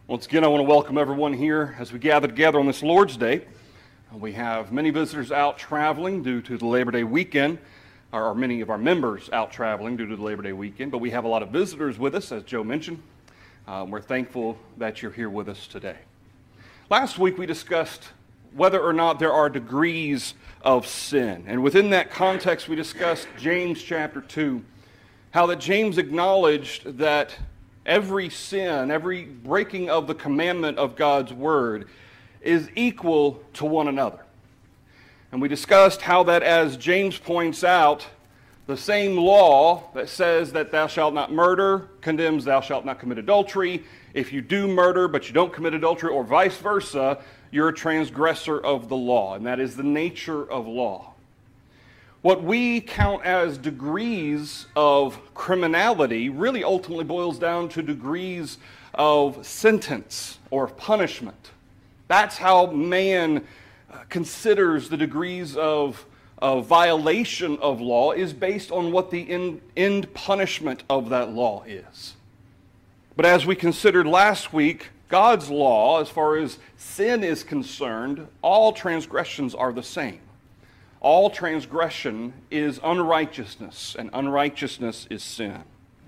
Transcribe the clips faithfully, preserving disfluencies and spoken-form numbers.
Once again, I want to welcome everyone here as we gather together on this Lord's Day. We have many visitors out traveling due to the Labor Day weekend, or many of our members out traveling due to the Labor Day weekend, but we have a lot of visitors with us, as Joe mentioned. Uh, we're thankful that you're here with us today. Last week we discussed whether or not there are degrees of sin, and within that context we discussed James chapter two, how that James acknowledged that every sin, every breaking of the commandment of God's word is equal to one another. And we discussed how that, as James points out, the same law that says that thou shalt not murder condemns thou shalt not commit adultery. If you do murder but you don't commit adultery, or vice versa, you're a transgressor of the law, and that is the nature of law. What we count as degrees of criminality really ultimately boils down to degrees of sentence or punishment. That's how man considers the degrees of, of violation of law, is based on what the end, end punishment of that law is. But as we considered last week, God's law, as far as sin is concerned, all transgressions are the same. All transgression is unrighteousness, and unrighteousness is sin.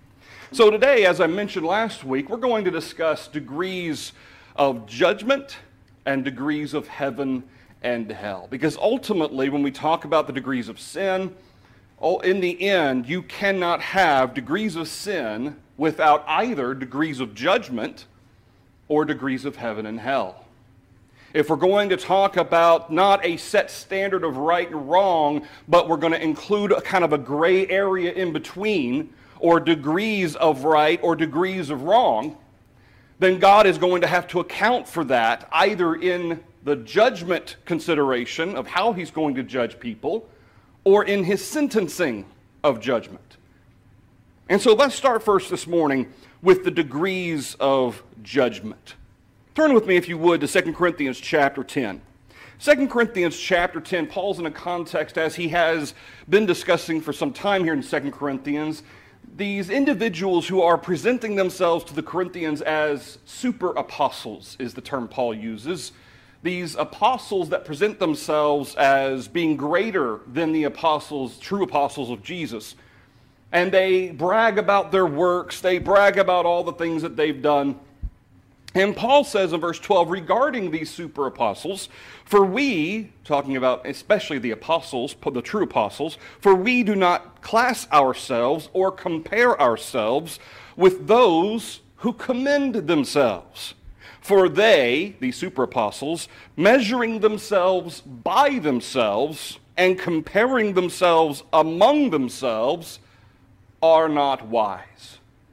So today, as I mentioned last week, we're going to discuss degrees of judgment and degrees of heaven and hell. Because ultimately, when we talk about the degrees of sin, in the end, you cannot have degrees of sin without either degrees of judgment or degrees of heaven and hell. If we're going to talk about not a set standard of right and wrong, but we're going to include a kind of a gray area in between, or degrees of right or degrees of wrong, then God is going to have to account for that either in the judgment consideration of how he's going to judge people, or in his sentencing of judgment. And so let's start first this morning with the degrees of judgment. Turn with me, if you would, to Second Corinthians chapter ten. Second Corinthians chapter ten, Paul's in a context, as he has been discussing for some time here in Second Corinthians, these individuals who are presenting themselves to the Corinthians as super apostles, is the term Paul uses. These apostles that present themselves as being greater than the apostles, true apostles of Jesus. And they brag about their works, they brag about all the things that they've done. And Paul says in verse twelve, regarding these super apostles, for we, talking about especially the apostles, the true apostles, for we do not class ourselves or compare ourselves with those who commend themselves. For they, the super apostles, measuring themselves by themselves and comparing themselves among themselves, are not wise.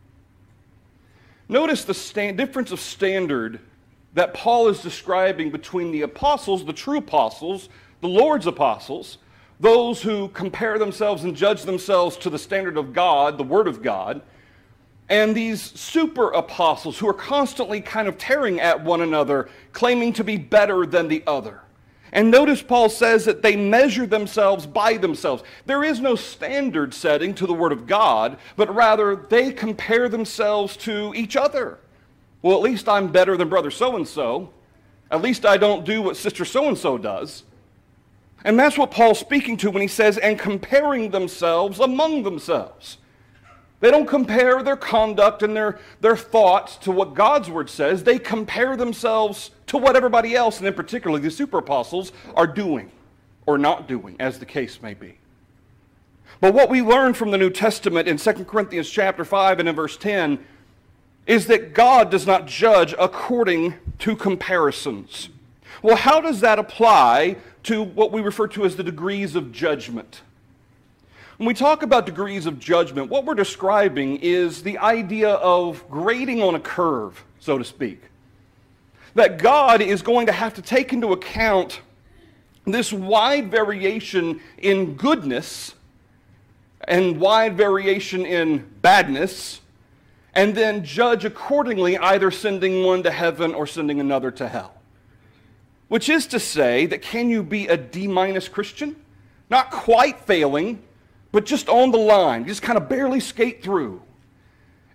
Notice the stand, difference of standard that Paul is describing between the apostles, the true apostles, the Lord's apostles, those who compare themselves and judge themselves to the standard of God, the Word of God, and these super apostles who are constantly kind of tearing at one another, claiming to be better than the other. And notice Paul says that they measure themselves by themselves. There is no standard setting to the Word of God, but rather they compare themselves to each other. Well, at least I'm better than brother so-and-so. At least I don't do what sister so-and-so does. And that's what Paul's speaking to when he says, and comparing themselves among themselves. They don't compare their conduct and their, their thoughts to what God's Word says. They compare themselves to what everybody else, and in particular the super apostles, are doing or not doing, as the case may be. But what we learn from the New Testament in Second Corinthians chapter five and in verse ten is that God does not judge according to comparisons. Well, how does that apply to what we refer to as the degrees of judgment? When we talk about degrees of judgment, what we're describing is the idea of grading on a curve, so to speak. That God is going to have to take into account this wide variation in goodness and wide variation in badness, and then judge accordingly, either sending one to heaven or sending another to hell. Which is to say that, can you be a D-minus Christian? Not quite failing, but just on the line, just kind of barely skate through.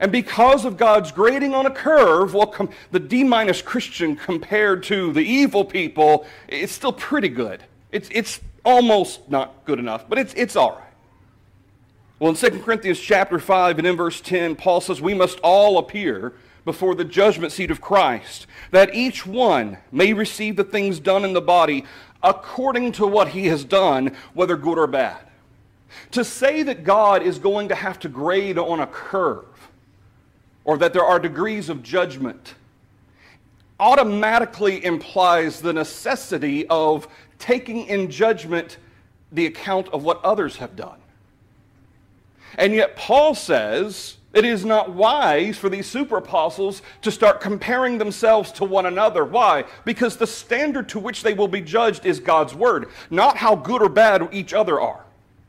And because of God's grading on a curve, well, com- the D-minus Christian compared to the evil people, it's still pretty good. It's, it's almost not good enough, but it's, it's all right. Well, in Second Corinthians chapter five and in verse ten, Paul says, we must all appear before the judgment seat of Christ, that each one may receive the things done in the body according to what he has done, whether good or bad. To say that God is going to have to grade on a curve, or that there are degrees of judgment, automatically implies the necessity of taking in judgment the account of what others have done. And yet Paul says it is not wise for these super apostles to start comparing themselves to one another. Why? Because the standard to which they will be judged is God's word, not how good or bad each other are.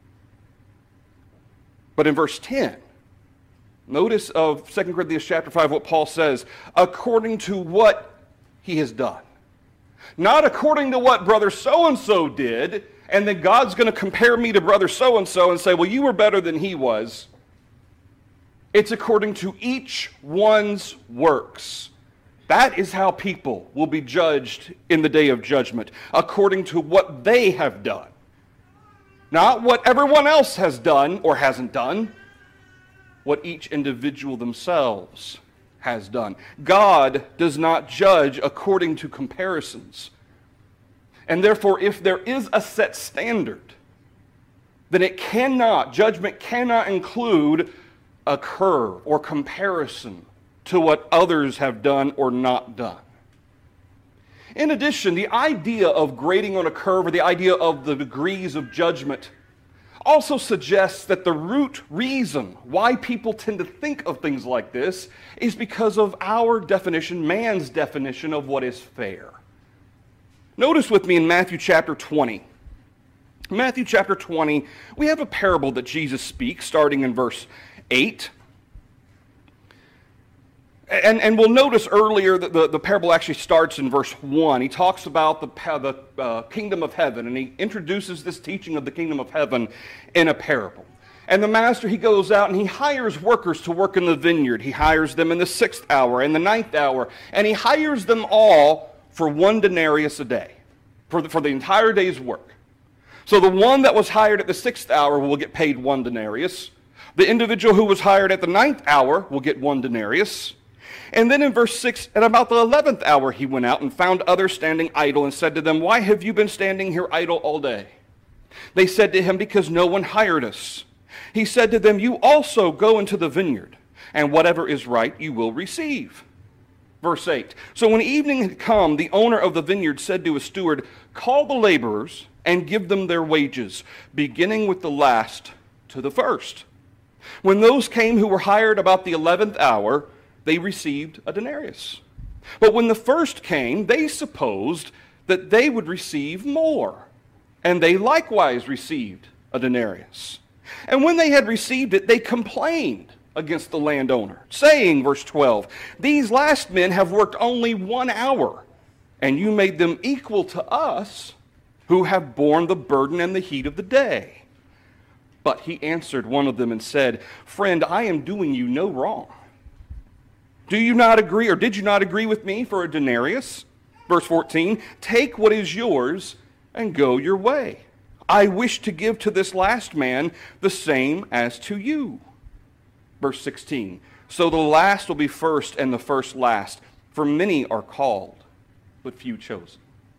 But in verse ten, notice of Second Corinthians chapter five what Paul says, according to what he has done. Not according to what brother so-and-so did, and then God's going to compare me to brother so-and-so and say, well, you were better than he was. It's according to each one's works. That is how people will be judged in the day of judgment, according to what they have done. Not what everyone else has done or hasn't done, what each individual themselves has done. God does not judge according to comparisons. And therefore, if there is a set standard, then it cannot, judgment cannot include a curve or comparison to what others have done or not done. In addition, the idea of grading on a curve, or the idea of the degrees of judgment, also suggests that the root reason why people tend to think of things like this is because of our definition, man's definition of what is fair. Notice with me in Matthew chapter twenty. Matthew chapter twenty, we have a parable that Jesus speaks, starting in verse eight. And, and we'll notice earlier that the, the parable actually starts in verse one. He talks about the, the uh, kingdom of heaven, and he introduces this teaching of the kingdom of heaven in a parable. And the master, he goes out and he hires workers to work in the vineyard. He hires them in the sixth hour and the ninth hour, and he hires them all for one denarius a day, for the, for the entire day's work. So the one that was hired at the sixth hour will get paid one denarius. The individual who was hired at the ninth hour will get one denarius. And then in verse six, at about the eleventh hour he went out and found others standing idle and said to them, why have you been standing here idle all day? They said to him, because no one hired us. He said to them, you also go into the vineyard, and whatever is right you will receive. Verse eight, so when evening had come, the owner of the vineyard said to his steward, call the laborers and give them their wages, beginning with the last to the first. When those came who were hired about the eleventh hour, they received a denarius. But when the first came, they supposed that they would receive more, and they likewise received a denarius. And when they had received it, they complained against the landowner, saying, verse twelve, these last men have worked only one hour, and you made them equal to us, who have borne the burden and the heat of the day. But he answered one of them and said, friend, I am doing you no wrong. Do you not agree, or did you not agree with me for a denarius? Verse fourteen, take what is yours and go your way. I wish to give to this last man the same as to you. Verse sixteen, so the last will be first and the first last, for many are called, but few chosen.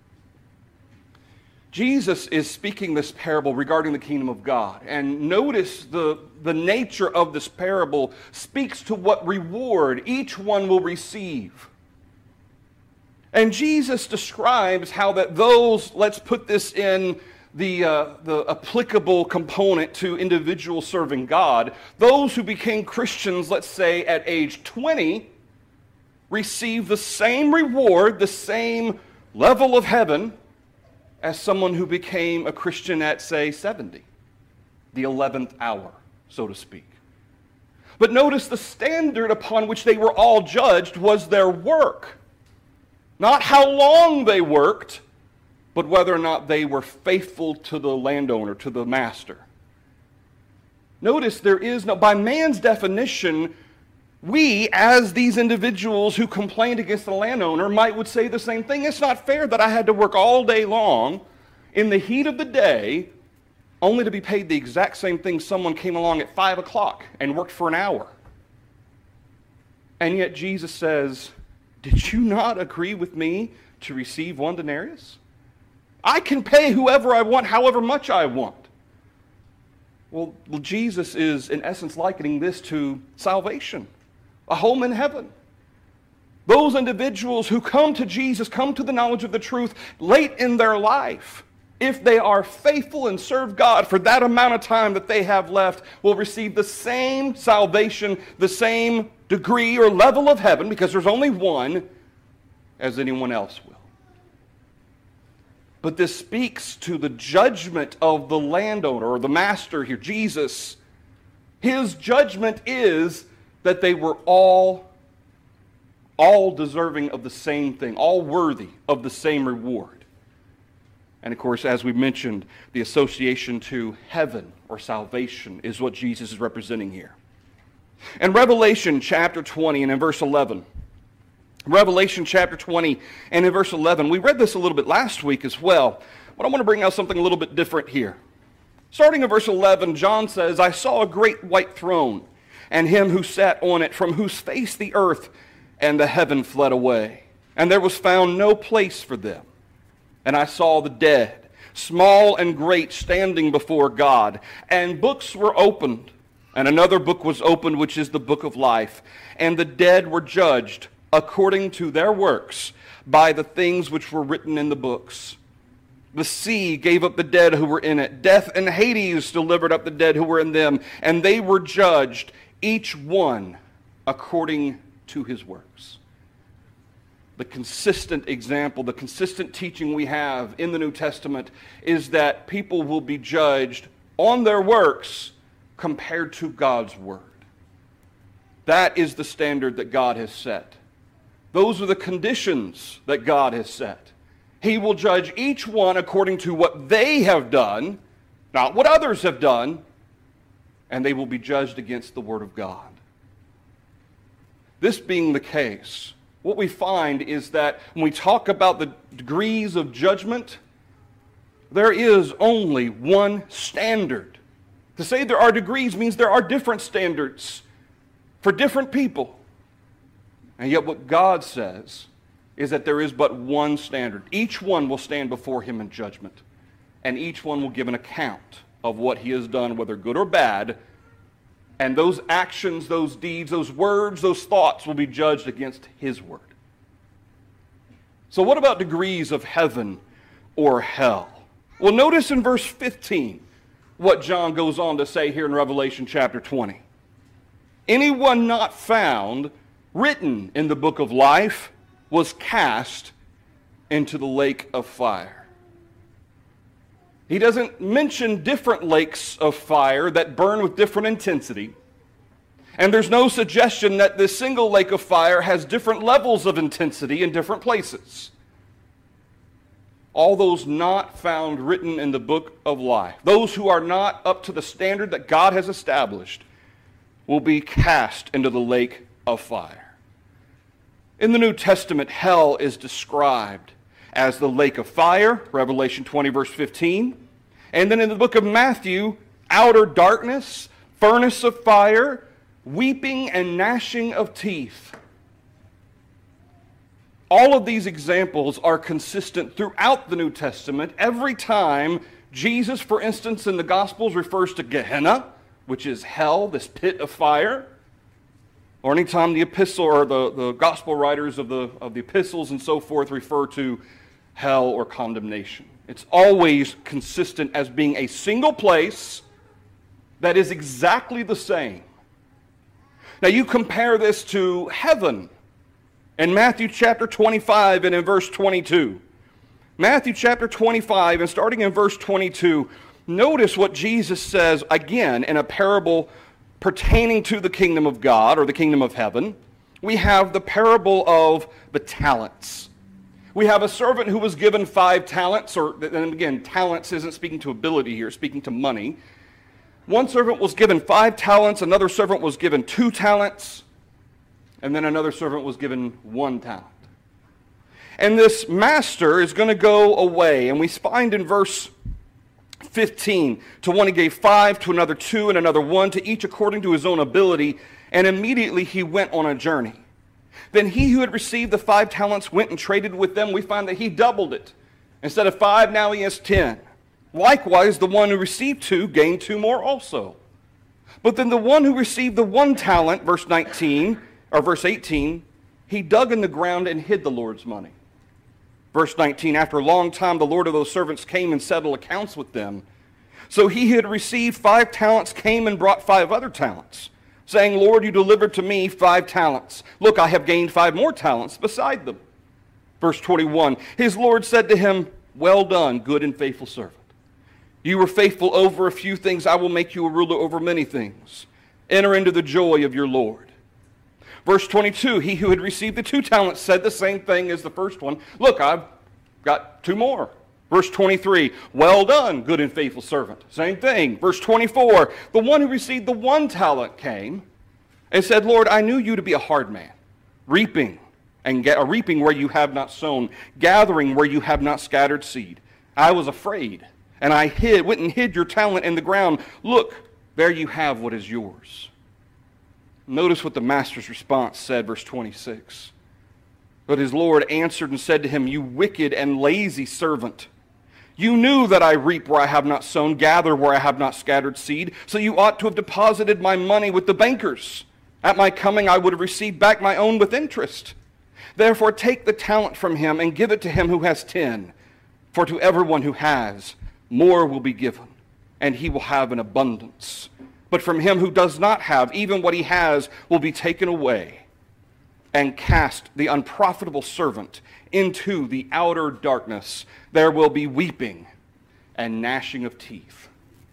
Jesus is speaking this parable regarding the kingdom of God. And notice the, the nature of this parable speaks to what reward each one will receive. And Jesus describes how that those, let's put this in the, uh, the applicable component to individuals serving God, those who became Christians, let's say at age twenty, receive the same reward, the same level of heaven as someone who became a Christian at, say, seventy, the eleventh hour, so to speak. But notice the standard upon which they were all judged was their work. Not how long they worked, but whether or not they were faithful to the landowner, to the master. Notice there is no, by man's definition, we, as these individuals who complained against the landowner, might would say the same thing. It's not fair that I had to work all day long in the heat of the day only to be paid the exact same thing someone came along at five o'clock and worked for an hour. And yet Jesus says, did you not agree with me to receive one denarius? I can pay whoever I want, however much I want. Well, Jesus is in essence likening this to salvation, a home in heaven. Those individuals who come to Jesus, come to the knowledge of the truth late in their life, if they are faithful and serve God for that amount of time that they have left, will receive the same salvation, the same degree or level of heaven, because there's only one, as anyone else will. But this speaks to the judgment of the landowner or the master here, Jesus. His judgment is that they were all, all deserving of the same thing, all worthy of the same reward. And of course, as we mentioned, the association to heaven or salvation is what Jesus is representing here. In Revelation chapter twenty and in verse eleven, Revelation chapter twenty and in verse eleven, we read this a little bit last week as well, but I want to bring out something a little bit different here. Starting in verse eleven, John says, I saw a great white throne, and him who sat on it, from whose face the earth and the heaven fled away, and there was found no place for them. And I saw the dead, small and great, standing before God, and books were opened, and another book was opened, which is the book of life, and the dead were judged according to their works by the things which were written in the books. The sea gave up the dead who were in it. Death and Hades delivered up the dead who were in them, and they were judged, each one according to his works. The consistent example, the consistent teaching we have in the New Testament is that people will be judged on their works compared to God's word. That is the standard that God has set. Those are the conditions that God has set. He will judge each one according to what they have done, not what others have done, and they will be judged against the Word of God. This being the case, what we find is that when we talk about the degrees of judgment, there is only one standard. To say there are degrees means there are different standards for different people. And yet what God says is that there is but one standard. Each one will stand before him in judgment, and each one will give an account of what he has done, whether good or bad, and those actions, those deeds, those words, those thoughts will be judged against his word. So what about degrees of heaven or hell? Well, notice in verse fifteen what John goes on to say here in Revelation chapter twenty. Anyone not found written in the book of life was cast into the lake of fire. He doesn't mention different lakes of fire that burn with different intensity. And there's no suggestion that this single lake of fire has different levels of intensity in different places. All those not found written in the book of life, those who are not up to the standard that God has established, will be cast into the lake of fire. In the New Testament, hell is described as the lake of fire, Revelation twenty, verse fifteen. And then in the book of Matthew, outer darkness, furnace of fire, weeping and gnashing of teeth. All of these examples are consistent throughout the New Testament. Every time Jesus, for instance, in the Gospels refers to Gehenna, which is hell, this pit of fire, or anytime the epistle or the, the gospel writers of the, of the epistles and so forth refer to hell or condemnation. It's always consistent as being a single place that is exactly the same. Now you compare this to heaven in Matthew chapter twenty-five and in verse twenty-two. Matthew chapter twenty-five and starting in verse twenty-two, notice what Jesus says again in a parable pertaining to the kingdom of God or the kingdom of heaven. We have the parable of the talents. We have a servant who was given five talents, or and again, talents isn't speaking to ability here, speaking to money. One servant was given five talents, another servant was given two talents. And then another servant was given one talent. And this master is going to go away. And we find in verse fifteen, to one he gave five, to another two, and another one, to each according to his own ability. And immediately he went on a journey. Then he who had received the five talents went and traded with them. We find that he doubled it. Instead of five, now he has ten. Likewise, the one who received two gained two more also. But then the one who received the one talent, verse nineteen, or verse eighteen, he dug in the ground and hid the Lord's money. Verse nineteen, after a long time, the Lord of those servants came and settled accounts with them. So he who had received five talents came and brought five other talents, saying, Lord, you delivered to me five talents. Look, I have gained five more talents beside them. Verse twenty-one, his Lord said to him, well done, good and faithful servant. You were faithful over a few things. I will make you a ruler over many things. Enter into the joy of your Lord. Verse twenty-two, he who had received the two talents said the same thing as the first one. Look, I've got two more. Verse twenty-three, well done, good and faithful servant. Same thing. Verse twenty-four, the one who received the one talent came and said, Lord, I knew you to be a hard man, reaping and ga- reaping where you have not sown, gathering where you have not scattered seed. I was afraid, and I hid, went and hid your talent in the ground. Look, there you have what is yours. Notice what the master's response said, verse twenty-six. But his Lord answered and said to him, you wicked and lazy servant. You knew that I reap where I have not sown, gather where I have not scattered seed, so you ought to have deposited my money with the bankers. At my coming I would have received back my own with interest. Therefore take the talent from him and give it to him who has ten. For to everyone who has, more will be given, and he will have an abundance. But from him who does not have, even what he has will be taken away. And cast the unprofitable servant into the outer darkness. There will be weeping and gnashing of teeth.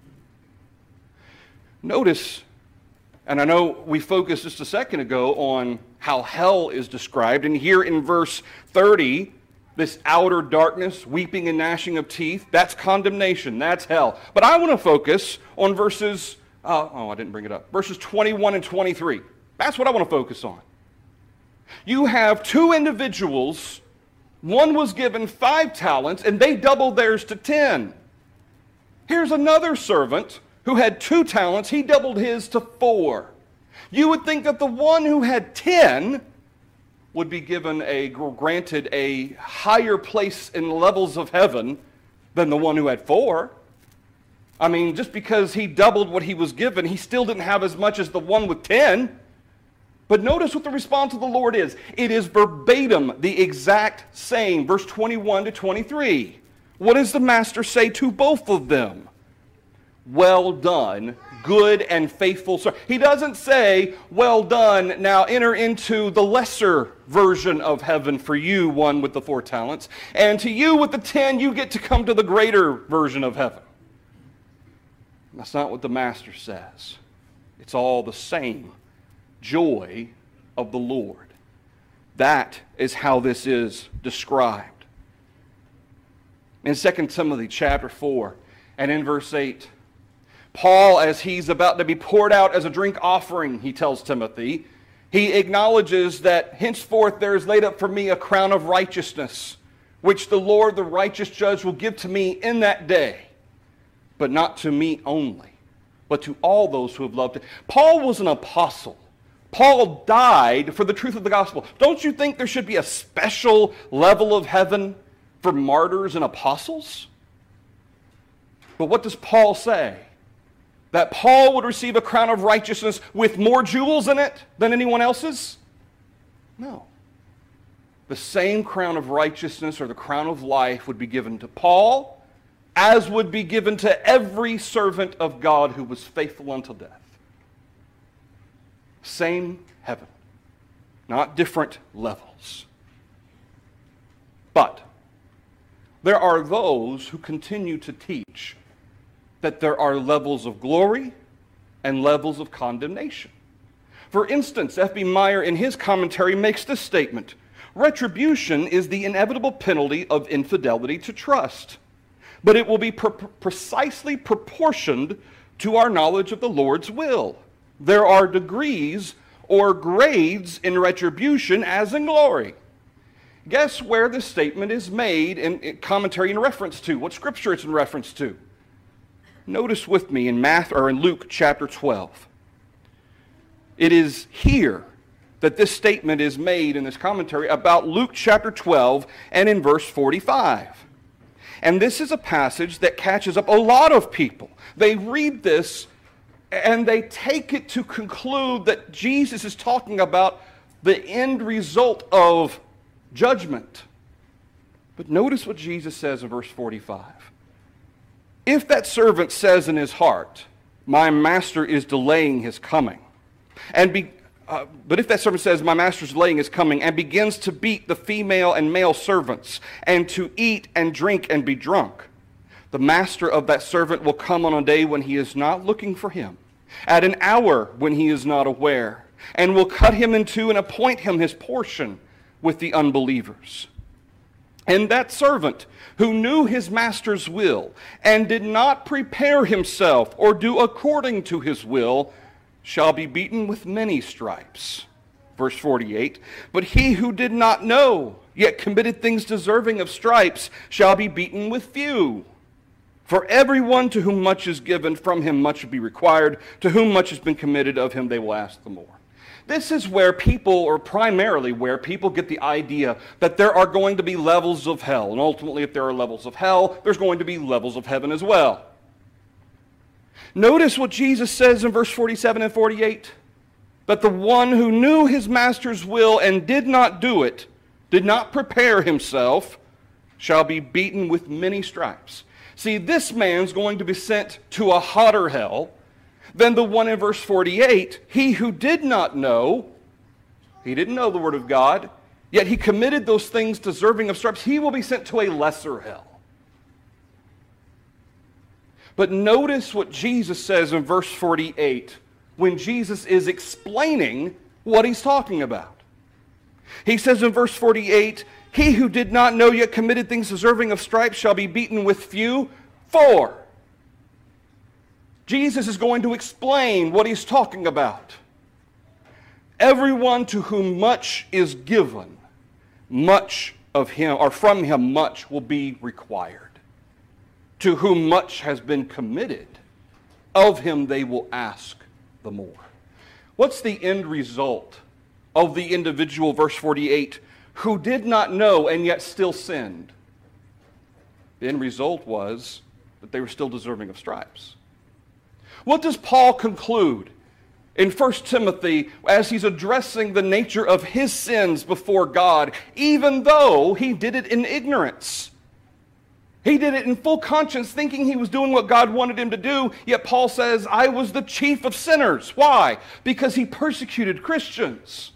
Notice, and I know we focused just a second ago on how hell is described, and here in verse thirty, this outer darkness, weeping and gnashing of teeth, that's condemnation, that's hell. But I want to focus on verses, uh, oh, I didn't bring it up, verses twenty-one and twenty-three. That's what I want to focus on. You have two individuals, one was given five talents, and they doubled theirs to ten. Here's another servant who had two talents, he doubled his to four. You would think that the one who had ten would be given a, granted a higher place in levels of heaven than the one who had four. I mean, just because he doubled what he was given, he still didn't have as much as the one with ten. But notice what the response of the Lord is. It is verbatim, the exact same. Verse twenty-one to twenty-three. What does the master say to both of them? Well done, good and faithful servant. He doesn't say, well done, now enter into the lesser version of heaven for you, one with the four talents. And to you with the ten, you get to come to the greater version of heaven. That's not what the master says. It's all the same. Joy of the Lord. That is how this is described. In Second Timothy chapter four and in verse eight, Paul, as he's about to be poured out as a drink offering, he tells Timothy, he acknowledges that henceforth there is laid up for me a crown of righteousness, which the Lord, the righteous judge, will give to me in that day, but not to me only, but to all those who have loved him. Paul was an apostle. Paul died for the truth of the gospel. Don't you think there should be a special level of heaven for martyrs and apostles? But what does Paul say? That Paul would receive a crown of righteousness with more jewels in it than anyone else's? No. The same crown of righteousness or the crown of life would be given to Paul as would be given to every servant of God who was faithful unto death. Same heaven, not different levels. But there are those who continue to teach that there are levels of glory and levels of condemnation. For instance, F B Meyer in his commentary makes this statement: retribution is the inevitable penalty of infidelity to trust, but it will be pre- precisely proportioned to our knowledge of the Lord's will. There are degrees or grades in retribution as in glory. Guess where this statement is made in, in commentary in reference to? What scripture it's in reference to? Notice with me in Matthew or in Luke chapter twelve. It is here that this statement is made in this commentary about Luke chapter twelve and in verse forty-five. And this is a passage that catches up a lot of people. They read this and they take it to conclude that Jesus is talking about the end result of judgment. But notice what Jesus says in verse forty-five. If that servant says in his heart, my master is delaying his coming, and be, uh, but if that servant says, my master is delaying his coming, and begins to beat the female and male servants, and to eat and drink and be drunk, the master of that servant will come on a day when he is not looking for him, at an hour when he is not aware, and will cut him in two and appoint him his portion with the unbelievers. And that servant who knew his master's will and did not prepare himself or do according to his will shall be beaten with many stripes. Verse forty-eight, but he who did not know, yet committed things deserving of stripes, shall be beaten with few. For everyone to whom much is given, from him much will be required. To whom much has been committed, of him they will ask the more. This is where people, or primarily where people get the idea that there are going to be levels of hell. And ultimately, if there are levels of hell, there's going to be levels of heaven as well. Notice what Jesus says in verse forty-seven and forty-eight. That the one who knew his master's will and did not do it, did not prepare himself, shall be beaten with many stripes. See, this man's going to be sent to a hotter hell than the one in verse forty-eight. He who did not know, he didn't know the word of God, yet he committed those things deserving of stripes, he will be sent to a lesser hell. But notice what Jesus says in verse forty-eight when Jesus is explaining what he's talking about. He says in verse forty-eight, he who did not know yet committed things deserving of stripes shall be beaten with few. For Jesus is going to explain what he's talking about. Everyone to whom much is given, much of him, or from him much will be required. To whom much has been committed, of him they will ask the more. What's the end result of the individual, verse forty-eight, who did not know and yet still sinned? The end result was that they were still deserving of stripes. What does Paul conclude in First Timothy as he's addressing the nature of his sins before God, even though he did it in ignorance? He did it in full conscience, thinking he was doing what God wanted him to do, yet Paul says, I was the chief of sinners. Why? Because he persecuted Christians.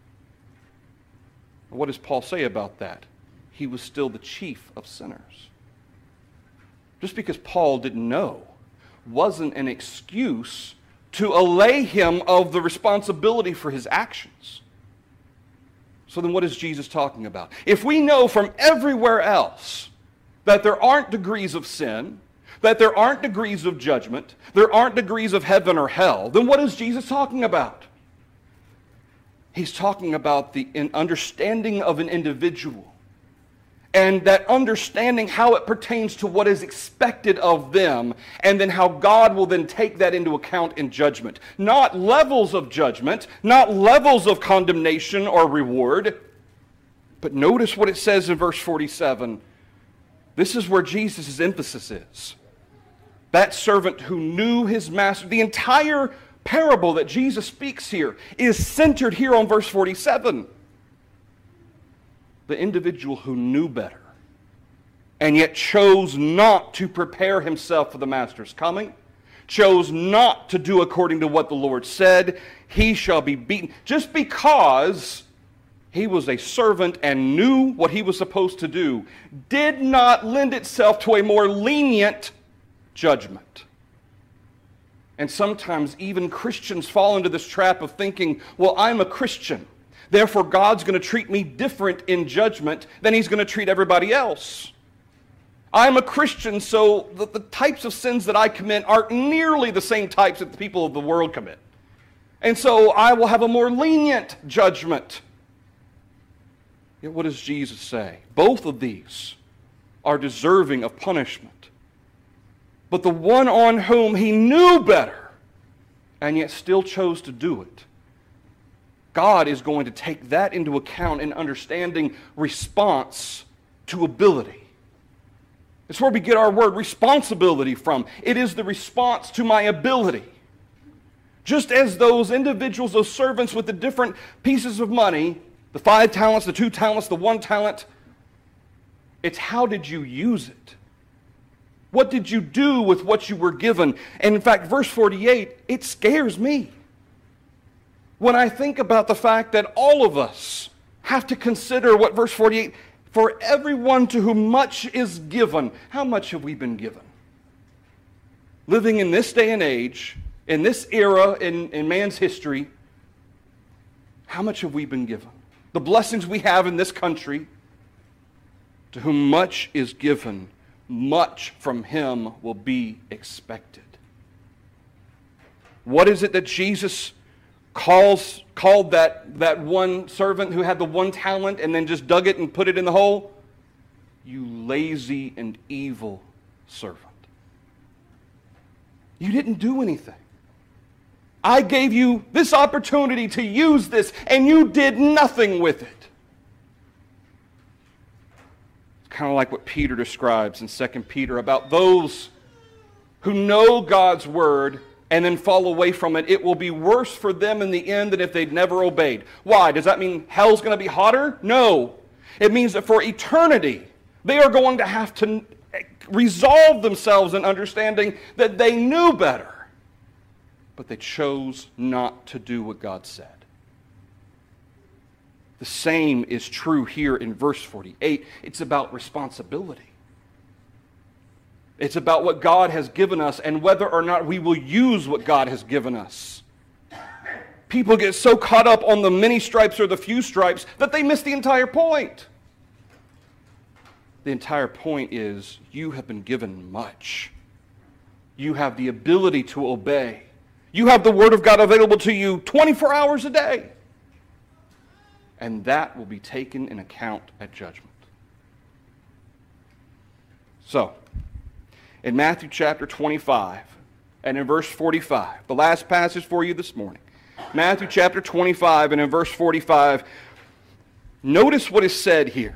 What does Paul say about that? He was still the chief of sinners. Just because Paul didn't know wasn't an excuse to allay him of the responsibility for his actions. So then what is Jesus talking about? If we know from everywhere else that there aren't degrees of sin, that there aren't degrees of judgment, there aren't degrees of heaven or hell, then what is Jesus talking about? He's talking about the understanding of an individual, and that understanding how it pertains to what is expected of them, and then how God will then take that into account in judgment. Not levels of judgment, not levels of condemnation or reward, but notice what it says in verse forty-seven. This is where Jesus' emphasis is. That servant who knew his master, the entire parable that Jesus speaks here is centered here on verse forty-seven. The individual who knew better and yet chose not to prepare himself for the master's coming, chose not to do according to what the Lord said, he shall be beaten. Just because he was a servant and knew what he was supposed to do did not lend itself to a more lenient judgment. And sometimes even Christians fall into this trap of thinking, well, I'm a Christian, therefore God's going to treat me different in judgment than he's going to treat everybody else. I'm a Christian, so the, the types of sins that I commit aren't nearly the same types that the people of the world commit. And so I will have a more lenient judgment. Yet what does Jesus say? Both of these are deserving of punishment. But the one on whom he knew better and yet still chose to do it, God is going to take that into account in understanding response to ability. It's where we get our word responsibility from. It is the response to my ability. Just as those individuals, those servants with the different pieces of money, the five talents, the two talents, the one talent, it's how did you use it? What did you do with what you were given? And in fact, verse forty-eight, it scares me when I think about the fact that all of us have to consider what verse forty-eight, for everyone to whom much is given, how much have we been given? Living in this day and age, in this era in, in man's history, how much have we been given? The blessings we have in this country, to whom much is given, much from him will be expected. What is it that Jesus calls called that, that one servant who had the one talent and then just dug it and put it in the hole? You lazy and evil servant. You didn't do anything. I gave you this opportunity to use this, and you did nothing with it. It's kind of like what Peter describes in Second Peter about those who know God's word and then fall away from it. It will be worse for them in the end than if they'd never obeyed. Why? Does that mean hell's going to be hotter? No. It means that for eternity, they are going to have to resolve themselves in understanding that they knew better, but they chose not to do what God said. The same is true here in verse forty-eight. It's about responsibility. It's about what God has given us and whether or not we will use what God has given us. People get so caught up on the many stripes or the few stripes that they miss the entire point. The entire point is you have been given much. You have the ability to obey. You have the Word of God available to you twenty-four hours a day. And that will be taken in account at judgment. So, in Matthew chapter twenty-five and in verse forty-five, the last passage for you this morning, Matthew chapter twenty-five and in verse forty-five, notice what is said here.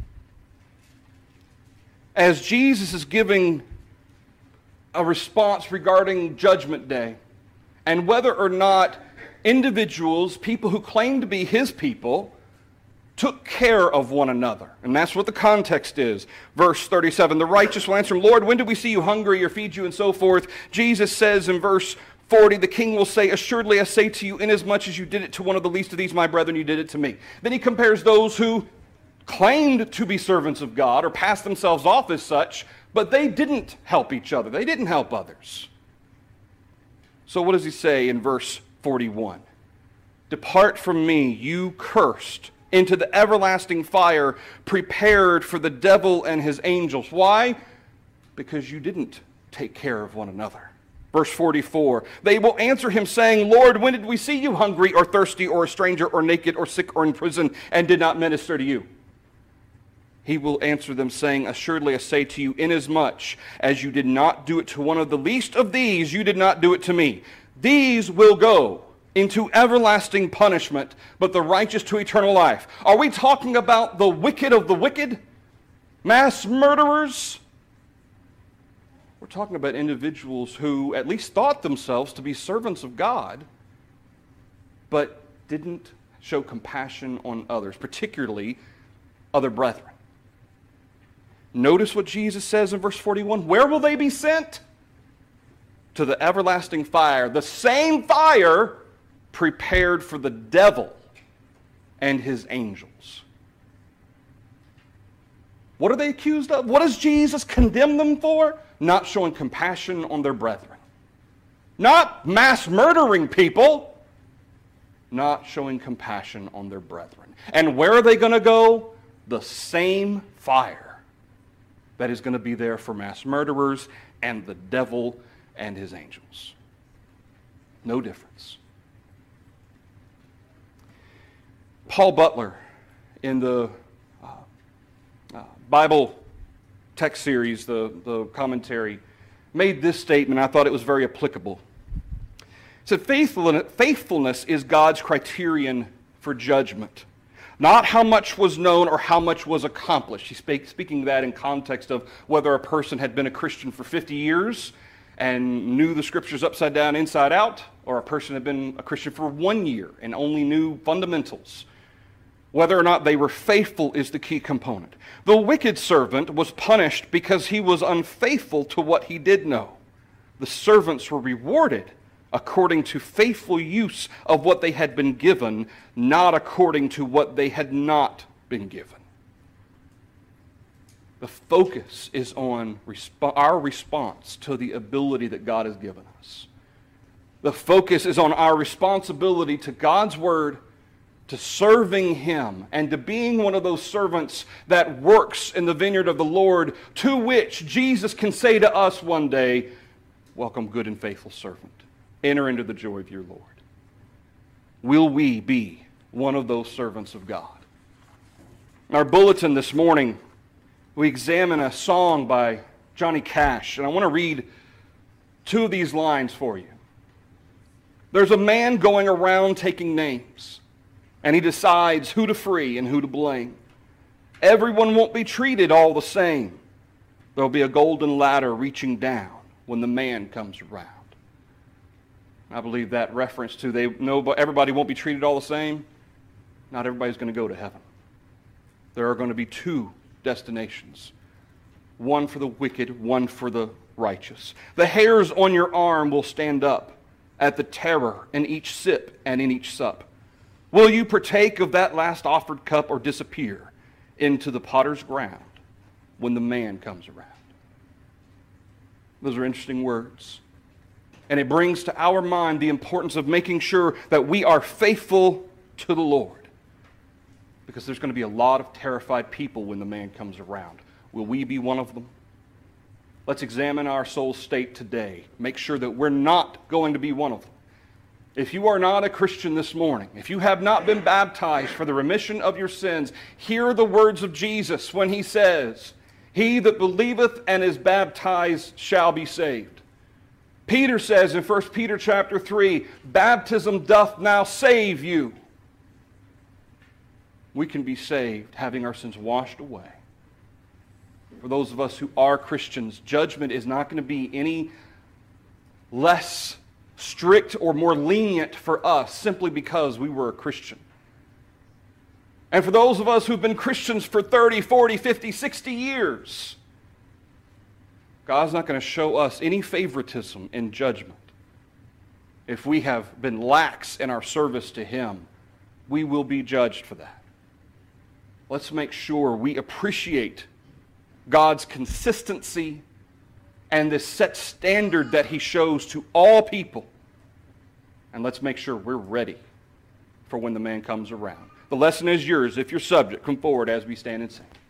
As Jesus is giving a response regarding Judgment Day and whether or not individuals, people who claim to be his people, took care of one another. And that's what the context is. Verse thirty-seven, the righteous will answer him, Lord, when did we see you hungry or feed you and so forth? Jesus says in verse forty, the king will say, assuredly I say to you, inasmuch as you did it to one of the least of these my brethren, you did it to me. Then he compares those who claimed to be servants of God or passed themselves off as such, but they didn't help each other. They didn't help others. So what does he say in verse forty-one? Depart from me, you cursed, into the everlasting fire prepared for the devil and his angels. Why? Because you didn't take care of one another. Verse forty-four, they will answer him saying, Lord, when did we see you hungry or thirsty or a stranger or naked or sick or in prison and did not minister to you? He will answer them saying, assuredly I say to you, inasmuch as you did not do it to one of the least of these, you did not do it to me. These will go into everlasting punishment, but the righteous to eternal life. Are we talking about the wicked of the wicked? Mass murderers? We're talking about individuals who at least thought themselves to be servants of God, but didn't show compassion on others, particularly other brethren. Notice what Jesus says in verse forty-one. Where will they be sent? To the everlasting fire. The same fire prepared for the devil and his angels. What are they accused of? What does Jesus condemn them for? Not showing compassion on their brethren. Not mass murdering people. Not showing compassion on their brethren. And where are they going to go? The same fire that is going to be there for mass murderers and the devil and his angels. No difference. Paul Butler, in the uh, uh, Bible text series, the, the commentary, made this statement. I thought it was very applicable. He said, faithfulness, faithfulness is God's criterion for judgment. Not how much was known or how much was accomplished. He's speak, speaking that in context of whether a person had been a Christian for fifty years and knew the Scriptures upside down, inside out, or a person had been a Christian for one year and only knew fundamentals. Whether or not they were faithful is the key component. The wicked servant was punished because he was unfaithful to what he did know. The servants were rewarded according to faithful use of what they had been given, not according to what they had not been given. The focus is on resp- our response to the ability that God has given us. The focus is on our responsibility to God's Word, to serving Him, and to being one of those servants that works in the vineyard of the Lord, to which Jesus can say to us one day, "Welcome, good and faithful servant. Enter into the joy of your Lord." Will we be one of those servants of God? In our bulletin this morning, we examine a song by Johnny Cash, and I want to read two of these lines for you. There's a man going around taking names, and he decides who to free and who to blame. Everyone won't be treated all the same. There'll be a golden ladder reaching down when the man comes around. I believe that reference to they know everybody won't be treated all the same. Not everybody's going to go to heaven. There are going to be two destinations. One for the wicked, one for the righteous. The hairs on your arm will stand up at the terror in each sip and in each sup. Will you partake of that last offered cup or disappear into the potter's ground when the man comes around? Those are interesting words. And it brings to our mind the importance of making sure that we are faithful to the Lord. Because there's going to be a lot of terrified people when the man comes around. Will we be one of them? Let's examine our soul state today. Make sure that we're not going to be one of them. If you are not a Christian this morning, if you have not been baptized for the remission of your sins, hear the words of Jesus when He says, "He that believeth and is baptized shall be saved." Peter says in First Peter chapter three, "Baptism doth now save you." We can be saved having our sins washed away. For those of us who are Christians, judgment is not going to be any less strict or more lenient for us simply because we were a Christian. And for those of us who've been Christians for thirty, forty, fifty, sixty years, God's not going to show us any favoritism in judgment. If we have been lax in our service to Him, we will be judged for that. Let's make sure we appreciate God's consistency and this set standard that He shows to all people. And let's make sure we're ready for when the man comes around. The lesson is yours. If you're subject, come forward as we stand and sing.